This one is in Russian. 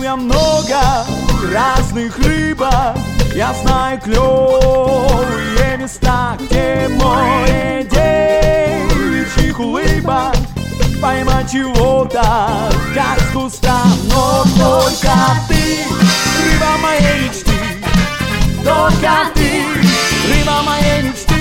я много разных рыбок. Я знаю клёвые места, где море девичьих улыбок. Поймать чего-то, как с куста. Но только ты, рыба моей мечты, только ты, рыба моей мечты.